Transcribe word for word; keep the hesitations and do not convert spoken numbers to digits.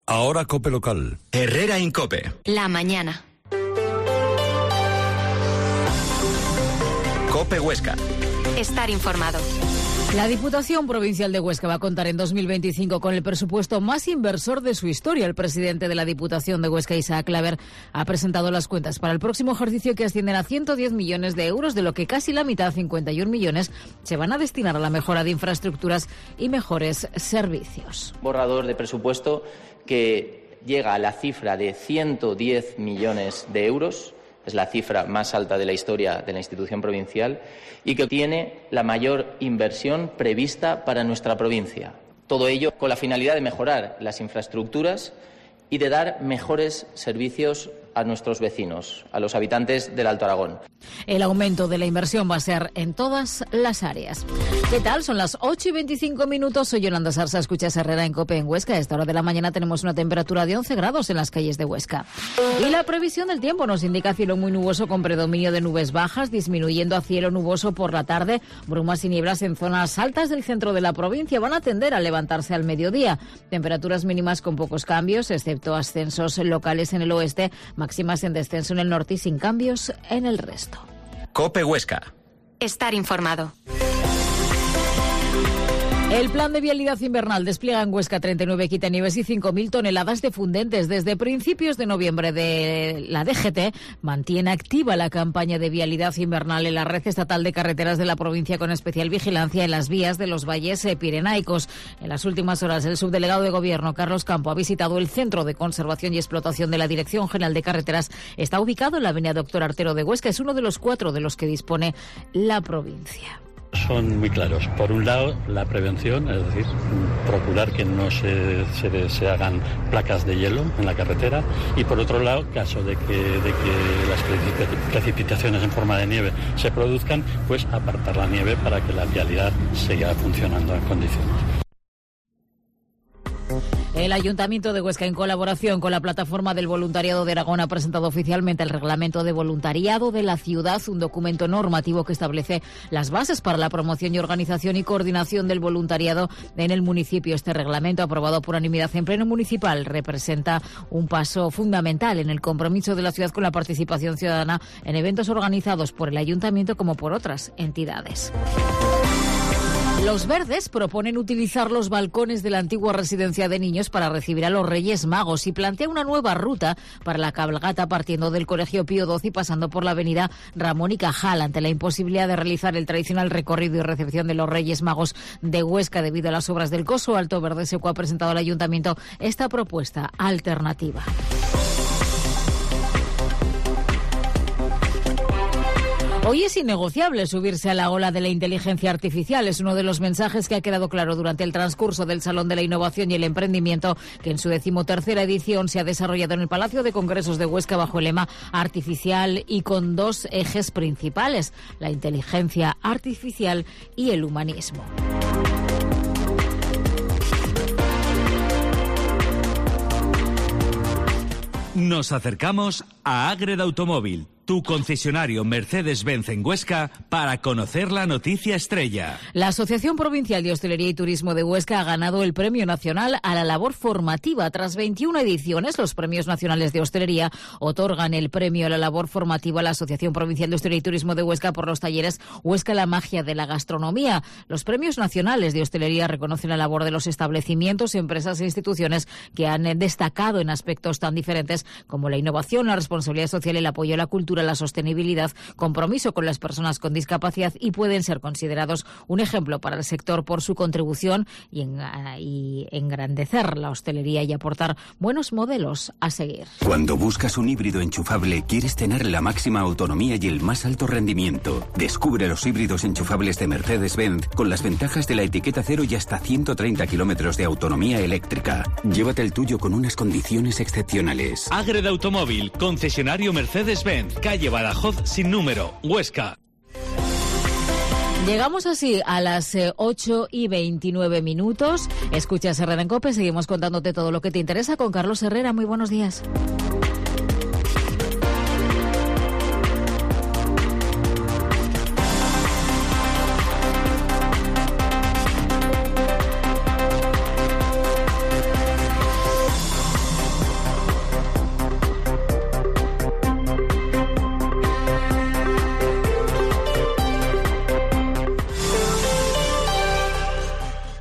Ahora COPE local. Herrera en COPE. La mañana. COPE Huesca. Estar informado. La Diputación Provincial de Huesca va a contar en dos mil veinticinco con el presupuesto más inversor de su historia. El presidente de la Diputación de Huesca, Isaac Claver, ha presentado las cuentas para el próximo ejercicio que ascienden a ciento diez millones de euros, de lo que casi la mitad, cincuenta y un millones, se van a destinar a la mejora de infraestructuras y mejores servicios. Borrador de presupuesto que llega a la cifra de ciento diez millones de euros. Es la cifra más alta de la historia de la institución provincial y que tiene la mayor inversión prevista para nuestra provincia. Todo ello con la finalidad de mejorar las infraestructuras y de dar mejores servicios a nuestros vecinos, a los habitantes del Alto Aragón. El aumento de la inversión va a ser en todas las áreas. ¿Qué tal? Son las ocho y veinticinco minutos. Soy Yolanda Sarsa, escuchas Herrera en COPE en Huesca. A esta hora de la mañana tenemos una temperatura de once grados en las calles de Huesca. Y la previsión del tiempo nos indica cielo muy nuboso con predominio de nubes bajas, disminuyendo a cielo nuboso por la tarde. Brumas y nieblas en zonas altas del centro de la provincia van a tender a levantarse al mediodía. Temperaturas mínimas con pocos cambios, excepto ascensos locales en el oeste, máximas en descenso en el norte y sin cambios en el resto. COPE Huesca. Estar informado. El plan de vialidad invernal despliega en Huesca treinta y nueve quitanieves y cinco mil toneladas de fundentes. Desde principios de noviembre de la D G T mantiene activa la campaña de vialidad invernal en la red estatal de carreteras de la provincia, con especial vigilancia en las vías de los valles pirenaicos. En las últimas horas, el subdelegado de Gobierno, Carlos Campo, ha visitado el Centro de Conservación y Explotación de la Dirección General de Carreteras. Está ubicado en la avenida Doctor Artero de Huesca. Es uno de los cuatro de los que dispone la provincia. Son muy claros. Por un lado, la prevención, es decir, procurar que no se, se, se hagan placas de hielo en la carretera, y por otro lado, caso de que, de que las precipitaciones en forma de nieve se produzcan, pues apartar la nieve para que la vialidad siga funcionando en condiciones. El Ayuntamiento de Huesca, en colaboración con la Plataforma del Voluntariado de Aragón, ha presentado oficialmente el Reglamento de Voluntariado de la ciudad, un documento normativo que establece las bases para la promoción y organización y coordinación del voluntariado en el municipio. Este reglamento, aprobado por unanimidad en pleno municipal, representa un paso fundamental en el compromiso de la ciudad con la participación ciudadana en eventos organizados por el Ayuntamiento como por otras entidades. Los Verdes proponen utilizar los balcones de la antigua residencia de niños para recibir a los Reyes Magos y plantea una nueva ruta para la cabalgata partiendo del Colegio Pío doce y pasando por la avenida Ramón y Cajal, ante la imposibilidad de realizar el tradicional recorrido y recepción de los Reyes Magos de Huesca debido a las obras del Coso Alto. Verde Seco ha presentado al Ayuntamiento esta propuesta alternativa. Hoy es innegociable subirse a la ola de la inteligencia artificial. Es uno de los mensajes que ha quedado claro durante el transcurso del Salón de la Innovación y el Emprendimiento, que en su decimotercera edición se ha desarrollado en el Palacio de Congresos de Huesca bajo el lema Artificial y con dos ejes principales: la inteligencia artificial y el humanismo. Nos acercamos a Ágreda Automóvil, tu concesionario Mercedes-Benz en Huesca, para conocer la noticia estrella. La Asociación Provincial de Hostelería y Turismo de Huesca ha ganado el Premio Nacional a la Labor Formativa. Tras veintiuna ediciones, los Premios Nacionales de Hostelería otorgan el Premio a la Labor Formativa a la Asociación Provincial de Hostelería y Turismo de Huesca por los talleres Huesca la magia de la gastronomía. Los Premios Nacionales de Hostelería reconocen la labor de los establecimientos, empresas e instituciones que han destacado en aspectos tan diferentes como la innovación, la responsabilidad social, el apoyo a la cultura, la sostenibilidad, compromiso con las personas con discapacidad, y pueden ser considerados un ejemplo para el sector por su contribución y, en, y engrandecer la hostelería y aportar buenos modelos a seguir. Cuando buscas un híbrido enchufable, quieres tener la máxima autonomía y el más alto rendimiento. Descubre los híbridos enchufables de Mercedes-Benz con las ventajas de la etiqueta cero y hasta ciento treinta kilómetros de autonomía eléctrica. Llévate el tuyo con unas condiciones excepcionales. Ágreda Automóvil, concesionario Mercedes-Benz, calle Badajoz sin número, Huesca. Llegamos así a las eh, ocho y veintinueve minutos. Escuchas Herrera en COPE, seguimos contándote todo lo que te interesa con Carlos Herrera. Muy buenos días.